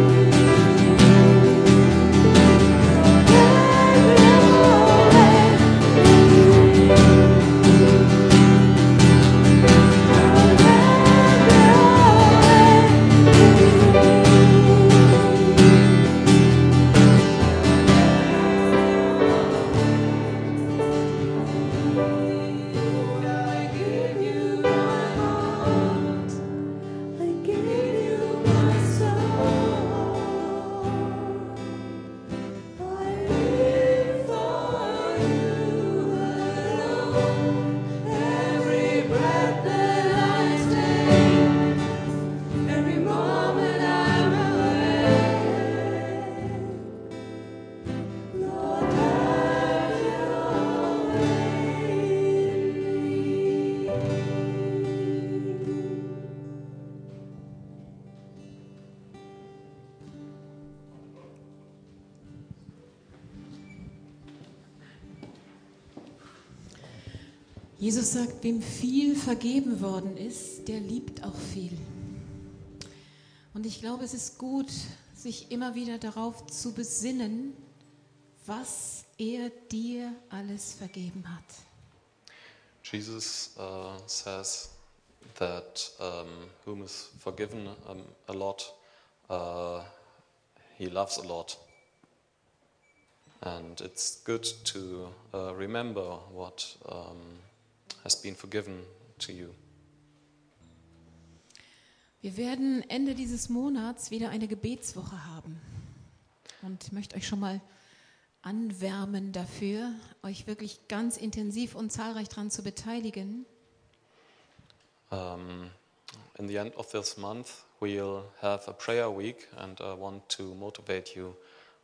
Jesus sagt, wem viel vergeben worden ist, der liebt auch viel. Und ich glaube, es ist gut, sich immer wieder darauf zu besinnen, was er dir alles vergeben hat. Jesus says that whom is forgiven a lot, he loves a lot. And it's good to remember what has been forgiven to you. Wir werden Ende dieses Monats wieder eine Gebetswoche haben. Und ich möchte euch schon mal anwärmen dafür, euch wirklich ganz intensiv und zahlreich daran zu beteiligen. In the end of this month, we'll have a prayer week, and I want to motivate you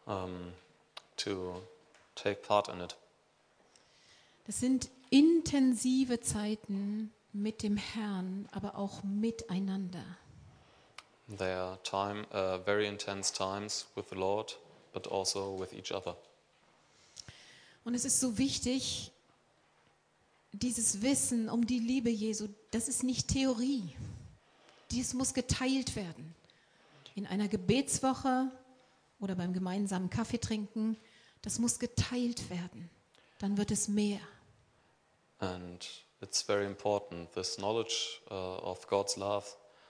to take part in it. Das sind intensive Zeiten mit dem Herrn, aber auch miteinander. They are very intense times with the Lord, but also with each other. Und es ist so wichtig, dieses Wissen um die Liebe Jesu, das ist nicht Theorie. Dies muss geteilt werden. In einer Gebetswoche oder beim gemeinsamen Kaffee trinken, das muss geteilt werden. Dann wird es mehr. And it's very important. This knowledge of God's love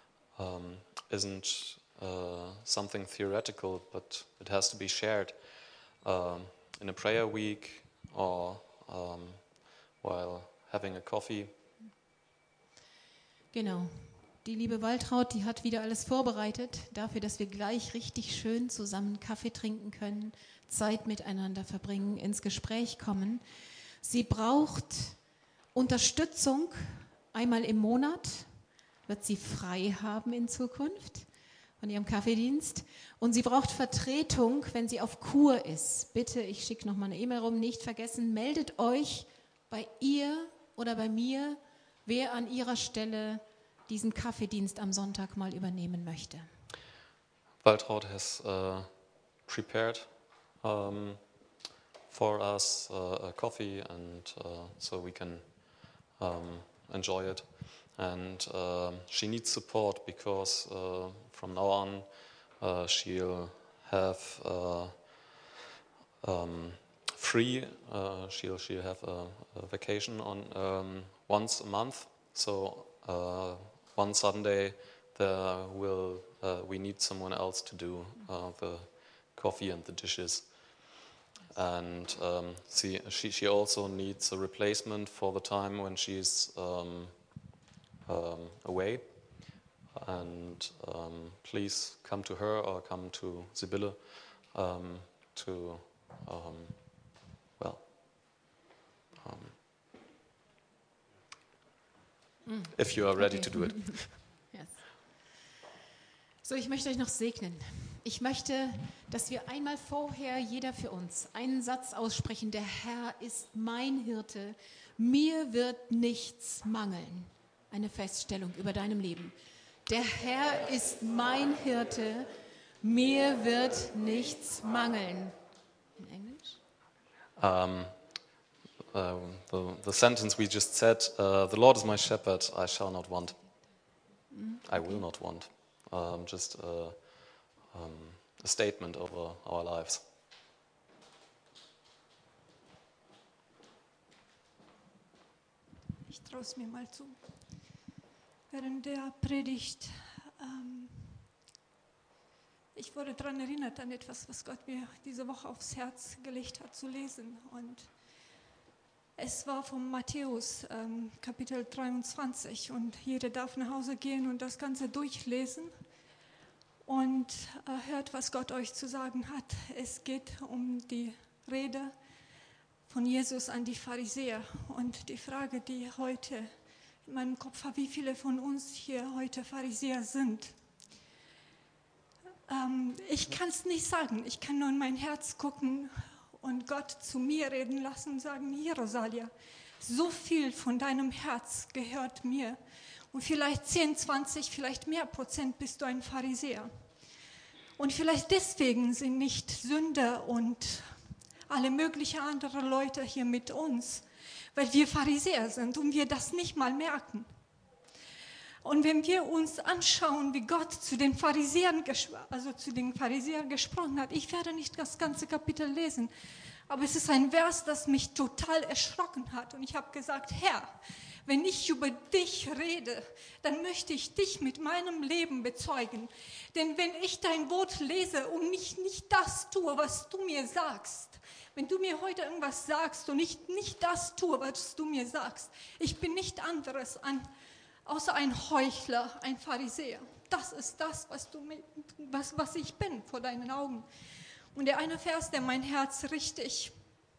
isn't something theoretical, but it has to be shared in a prayer week or while having a coffee. Genau. Die liebe Waltraud, die hat wieder alles vorbereitet dafür, dass wir gleich richtig schön zusammen Kaffee trinken können, Zeit miteinander verbringen, ins Gespräch kommen. Sie braucht Unterstützung einmal im Monat, wird sie frei haben in Zukunft von ihrem Kaffeedienst. Und sie braucht Vertretung, wenn sie auf Kur ist. Bitte, ich schicke nochmal eine E-Mail rum, nicht vergessen, meldet euch bei ihr oder bei mir, wer an ihrer Stelle diesen Kaffeedienst am Sonntag mal übernehmen möchte. Waltraud has prepared for us a coffee, and so we can enjoy it. And she needs support because from now on she'll have free. She'll have a vacation on once a month. So one Sunday we need someone else to do the coffee and the dishes. And she also needs a replacement for the time when she's away. And please come to her or come to Sibylle if you are ready to do it. Yes. So, ich möchte euch noch segnen. Ich möchte, dass wir einmal vorher, jeder für uns, einen Satz aussprechen. Der Herr ist mein Hirte. Mir wird nichts mangeln. Eine Feststellung über deinem Leben. Der Herr ist mein Hirte. Mir wird nichts mangeln. In Englisch? The sentence we just said, the Lord is my shepherd, I shall not want. I will not want. Just a statement over our lives. Ich traue es mir mal zu. Während der Predigt, ich wurde daran erinnert an etwas, was Gott mir diese Woche aufs Herz gelegt hat zu lesen. Und es war von Matthäus, Kapitel 23. Und jeder darf nach Hause gehen und das Ganze durchlesen. Und hört, was Gott euch zu sagen hat. Es geht um die Rede von Jesus an die Pharisäer. Und die Frage, die heute in meinem Kopf war, wie viele von uns hier heute Pharisäer sind. Ich kann es nicht sagen. Ich kann nur in mein Herz gucken und Gott zu mir reden lassen und sagen, hier Rosalia, so viel von deinem Herz gehört mir. Und vielleicht 10, 20, vielleicht mehr Prozent bist du ein Pharisäer. Und vielleicht deswegen sind nicht Sünder und alle möglichen anderen Leute hier mit uns, weil wir Pharisäer sind und wir das nicht mal merken. Und wenn wir uns anschauen, wie Gott zu den Pharisäern gesprochen hat, ich werde nicht das ganze Kapitel lesen, aber es ist ein Vers, das mich total erschrocken hat. Und ich habe gesagt, Herr, wenn ich über dich rede, dann möchte ich dich mit meinem Leben bezeugen. Denn wenn ich dein Wort lese und nicht das tue, was du mir sagst, wenn du mir heute irgendwas sagst und ich nicht das tue, was du mir sagst, ich bin nicht anderes außer ein Heuchler, ein Pharisäer. Das ist das, was ich bin vor deinen Augen. Und der eine Vers, der mein Herz richtig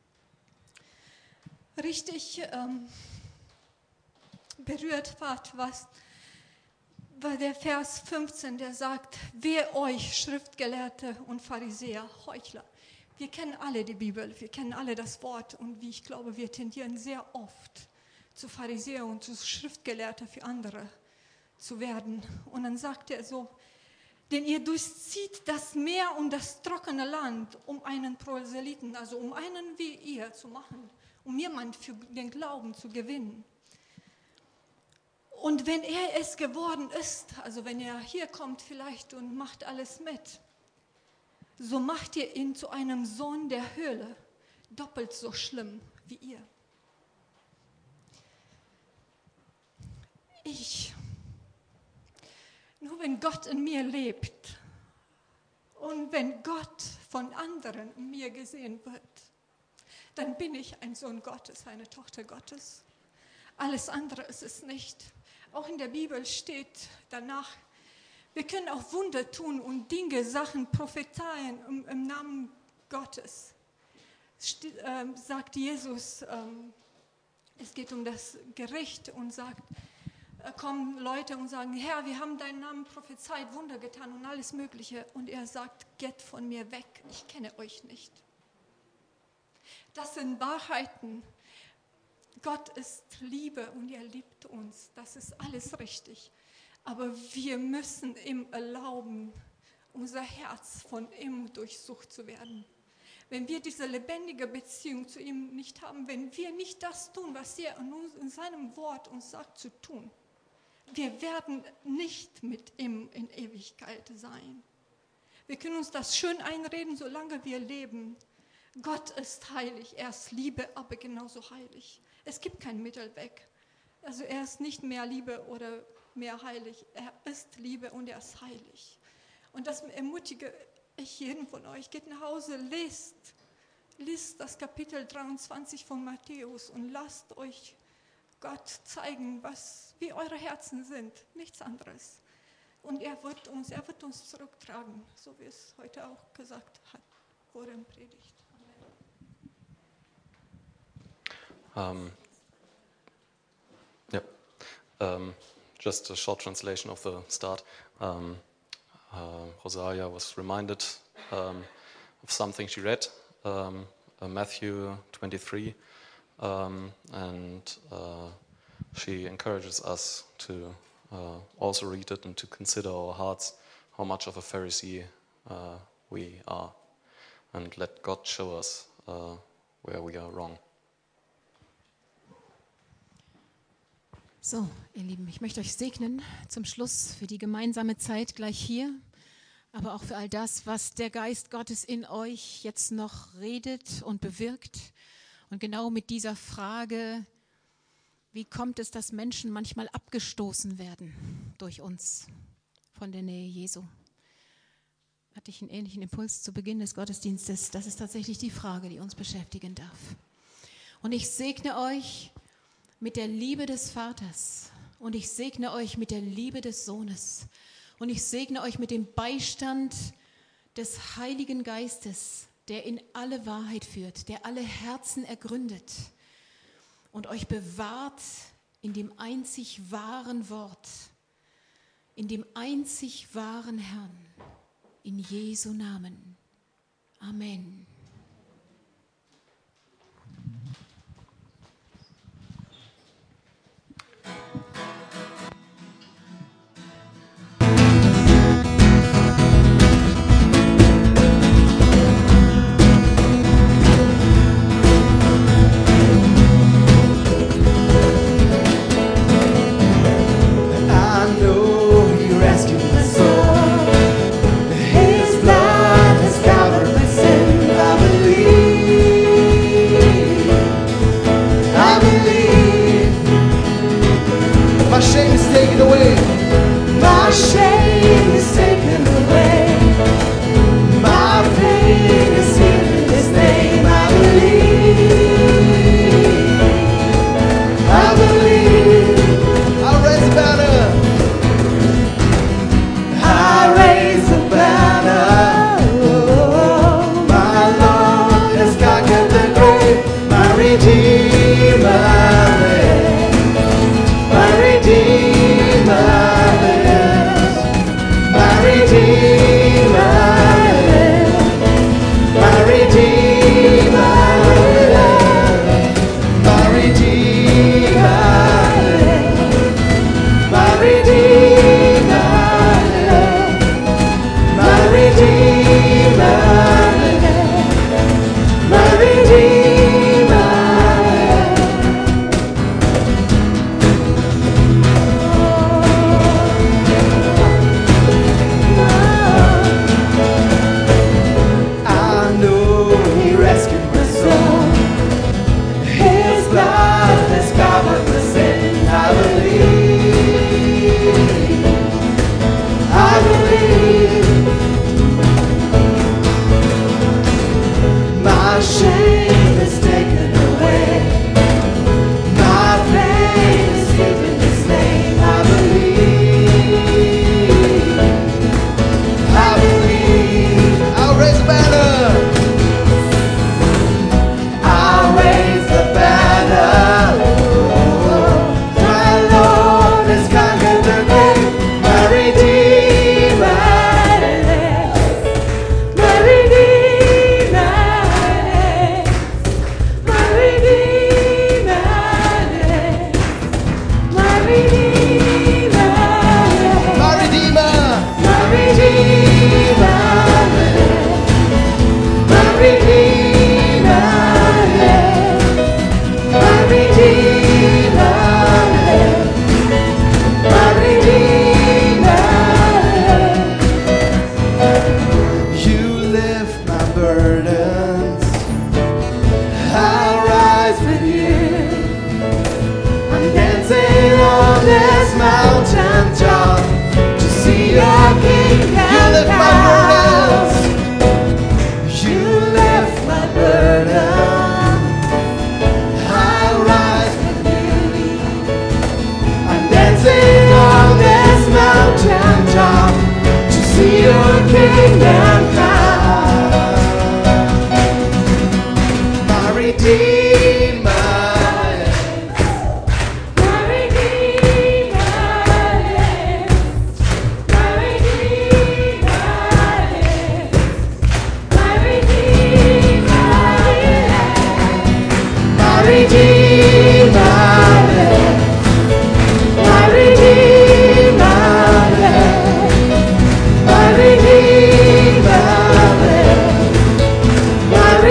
berührt hat, war der Vers 15, der sagt, wehe euch, Schriftgelehrte und Pharisäer, Heuchler. Wir kennen alle die Bibel, wir kennen alle das Wort und wie ich glaube, wir tendieren sehr oft zu Pharisäer und zu Schriftgelehrter für andere zu werden. Und dann sagt er so, denn ihr durchzieht das Meer und das trockene Land, um einen Proselyten, also um einen wie ihr zu machen, um jemand für den Glauben zu gewinnen. Und wenn er es geworden ist, also wenn er hier kommt vielleicht und macht alles mit, so macht ihr ihn zu einem Sohn der Hölle, doppelt so schlimm wie ihr. Nur wenn Gott in mir lebt und wenn Gott von anderen in mir gesehen wird, dann bin ich ein Sohn Gottes, eine Tochter Gottes. Alles andere ist es nicht. Auch in der Bibel steht danach, wir können auch Wunder tun und Dinge, Sachen prophezeien im Namen Gottes. Sagt Jesus, es geht um das Gericht und sagt, kommen Leute und sagen, Herr, wir haben deinen Namen prophezeit, Wunder getan und alles Mögliche. Und er sagt, geht von mir weg, ich kenne euch nicht. Das sind Wahrheiten. Gott ist Liebe und er liebt uns. Das ist alles richtig. Aber wir müssen ihm erlauben, unser Herz von ihm durchsucht zu werden. Wenn wir diese lebendige Beziehung zu ihm nicht haben, wenn wir nicht das tun, was er in seinem Wort uns sagt zu tun, wir werden nicht mit ihm in Ewigkeit sein. Wir können uns das schön einreden, solange wir leben. Gott ist heilig, er ist Liebe, aber genauso heilig. Es gibt keinen Mittelweg. Also er ist nicht mehr Liebe oder mehr heilig. Er ist Liebe und er ist heilig. Und das ermutige ich jeden von euch. Geht nach Hause, lest das Kapitel 23 von Matthäus und lasst euch Gott zeigen, wie eure Herzen sind. Nichts anderes. Und er wird uns zurücktragen, so wie es heute auch gesagt wurde im Predigt. Just a short translation of the start. Rosalia was reminded of something she read, Matthew 23, and she encourages us to also read it and to consider our hearts, how much of a Pharisee we are, and let God show us where we are wrong. So, ihr Lieben, ich möchte euch segnen zum Schluss für die gemeinsame Zeit gleich hier, aber auch für all das, was der Geist Gottes in euch jetzt noch redet und bewirkt. Und genau mit dieser Frage, wie kommt es, dass Menschen manchmal abgestoßen werden durch uns von der Nähe Jesu? Hatte ich einen ähnlichen Impuls zu Beginn des Gottesdienstes. Das ist tatsächlich die Frage, die uns beschäftigen darf. Und ich segne euch mit der Liebe des Vaters und ich segne euch mit der Liebe des Sohnes und ich segne euch mit dem Beistand des Heiligen Geistes, der in alle Wahrheit führt, der alle Herzen ergründet und euch bewahrt in dem einzig wahren Wort, in dem einzig wahren Herrn, in Jesu Namen. Amen.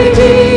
dir.